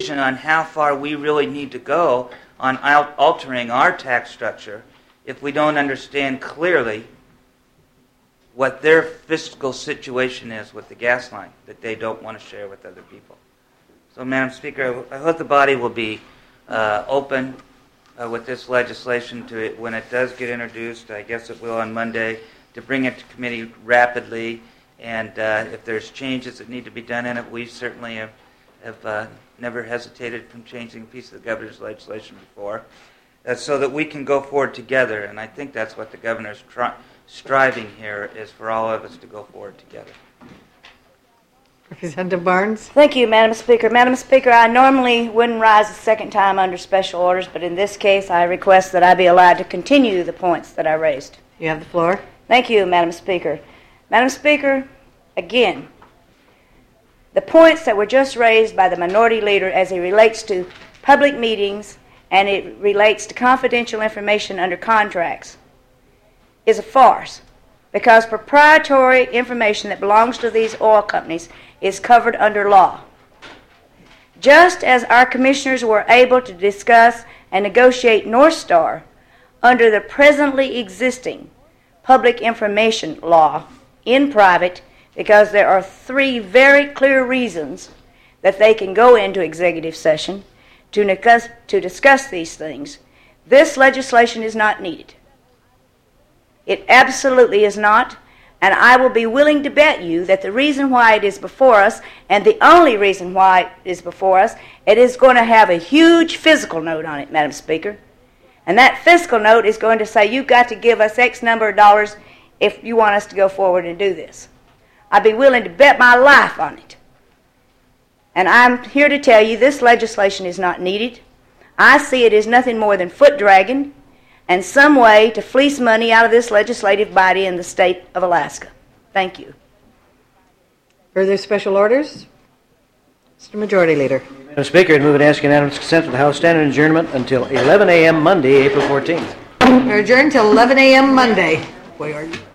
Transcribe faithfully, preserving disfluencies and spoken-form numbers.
on how far we really need to go on al- altering our tax structure if we don't understand clearly what their fiscal situation is with the gas line that they don't want to share with other people. So, Madam Speaker, I hope the body will be uh, open uh, with this legislation to it when it does get introduced. I guess it will on Monday, to bring it to committee rapidly. And uh, if there's changes that need to be done in it, we certainly have, have uh, never hesitated from changing a piece of the governor's legislation before, uh, so that we can go forward together. And I think that's what the governor's trying. Striving here is for all of us to go forward together. Representative Barnes. Thank you, Madam Speaker. Madam Speaker, I normally wouldn't rise a second time under special orders, but in this case I request that I be allowed to continue the points that I raised. You have the floor. Thank you, Madam Speaker. Madam Speaker, again, the points that were just raised by the minority leader as it relates to public meetings and it relates to confidential information under contracts is a farce, because proprietary information that belongs to these oil companies is covered under law. Just as our commissioners were able to discuss and negotiate North Star under the presently existing public information law in private, because there are three very clear reasons that they can go into executive session to discuss, to discuss these things, this legislation is not needed. It absolutely is not, and I will be willing to bet you that the reason why it is before us, and the only reason why it is before us, it is going to have a huge fiscal note on it, Madam Speaker. And that fiscal note is going to say you've got to give us X number of dollars if you want us to go forward and do this. I'd be willing to bet my life on it. And I'm here to tell you this legislation is not needed. I see it as nothing more than foot dragging and some way to fleece money out of this legislative body in the state of Alaska. Thank you. Further special orders? Mister Majority Leader. Madam Speaker, I move and ask unanimous consent for the House standing adjournment until eleven a.m. Monday, April fourteenth. We're adjourned till eleven a.m. Monday. Where are you?